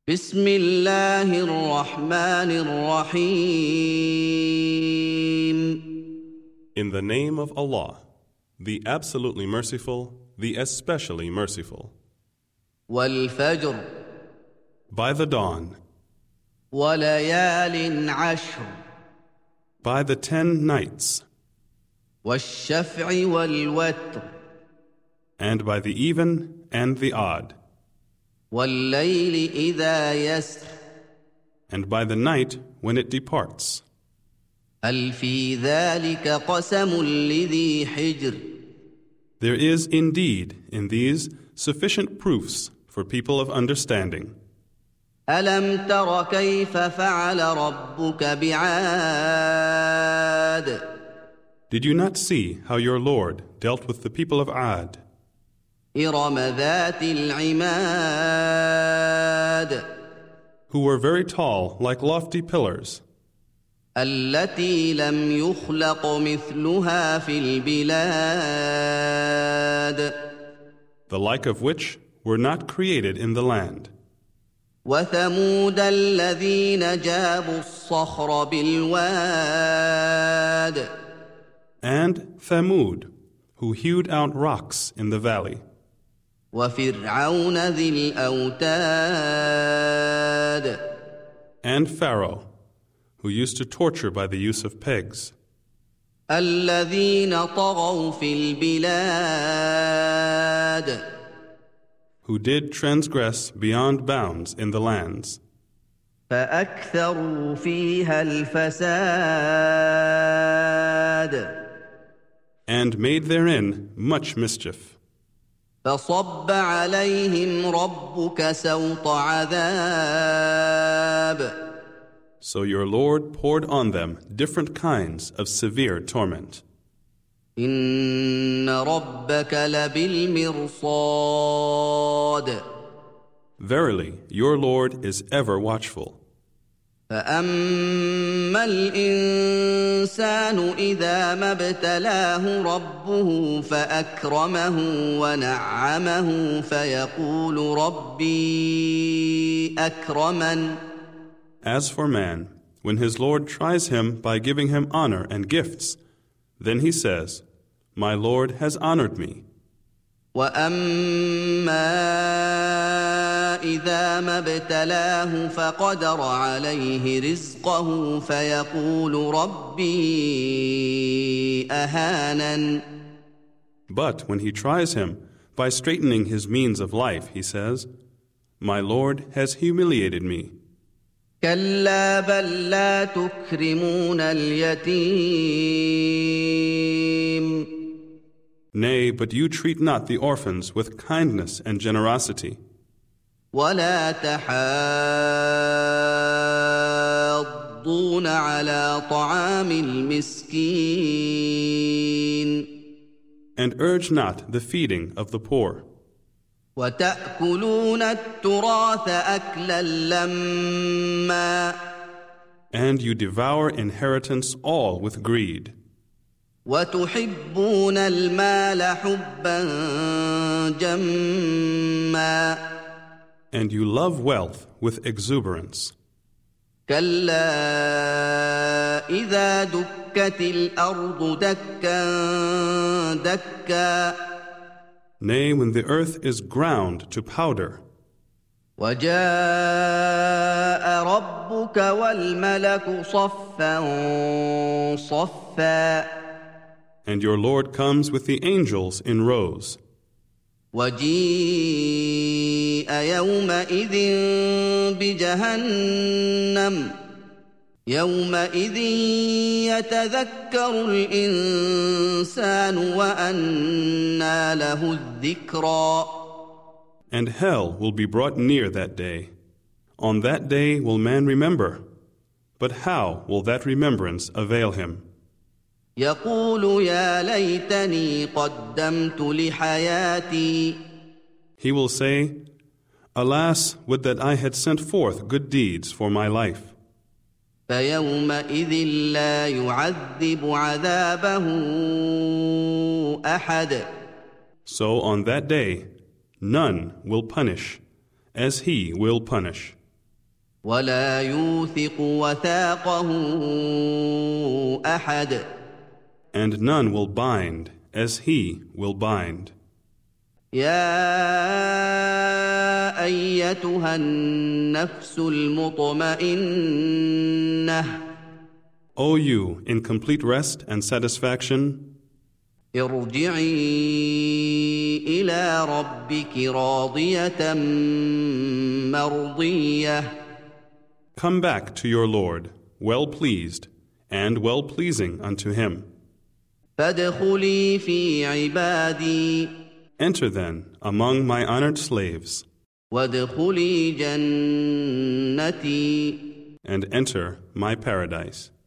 بسم الله الرحمن الرحيم. In the name of Allah, the absolutely merciful, the especially merciful. والفجر By the dawn, وليال عشر by the 10 nights, والشفع والوتر and by the even and the odd, والليل إذا يسر and by the night when it departs. هل في ذلك قسم لذي حجر. There is indeed in these sufficient proofs for people of understanding. ألم تر كيف فعل ربك بعاد. Did you not see how your Lord dealt with the people of Ad, إرم ذات العماد who were very tall like lofty pillars, التي لم يخلق مثلها في البلاد the like of which were not created in the land, وثمود الذين جابوا الصخر بالواد and Thamud, who hewed out rocks in the valley, وفرعون ذي الأوتاد and Pharaoh, who used to torture by the use of pegs, الذين طغوا في البلاد who did transgress beyond bounds in the lands, فأكثروا فيها الفساد and made therein much mischief. فصب عليهم ربك سوط عذاب. So your Lord poured on them different kinds of severe torment. إن ربك لبالمرصاد. Verily, your Lord is ever watchful. فأما الإنسان إذا ما ابتلاه ربه فأكرمه ونعمه فيقول ربي أكرمن. As for man, when his Lord tries him by giving him honor and gifts, then he says, My Lord has honored me. وأما إذا ما ابتلاه فقدر عليه رزقه فيقول ربي أهانن. But when he tries him by straightening his means of life, he says, My Lord has humiliated me. كلا بل لا تكرمون اليتيم. Nay, but you treat not the orphans with kindness and generosity, ولا تحاضون على طعام المسكين. and urge not the feeding of the poor, وتأكلون التراث أكلا لما. and you devour inheritance all with greed, وتحبون المال حبا جما. and you love wealth with exuberance. كلا إذا دكت الأرض دكا دكا. Nay, when the earth is ground to powder, وجاء ربك والملك صفا صفا. and your Lord comes with the angels in rows, وجيء يومئذ بجهنم. يومئذ يتذكر الإنسان وأنى له الذكرى. and hell will be brought near that day. On that day will man remember, but how will that remembrance avail him? يقول يا ليتني قدمت لحياتي. He will say, Alas, would that I had sent forth good deeds for my life. فيومئذ لا يعذب عذابه أحد. So on that day, none will punish as he will punish. ولا يوثق وثاقه أحد. And none will bind as he will bind. يا أيتها النفس المطمئنة. O you in complete rest and satisfaction, ارجعي إلى ربك راضية مرضية. come back to your Lord, well pleased and well pleasing unto him. فادخلي في عبادي. Enter then among my honored slaves, وادخلي جنتي. and enter my paradise.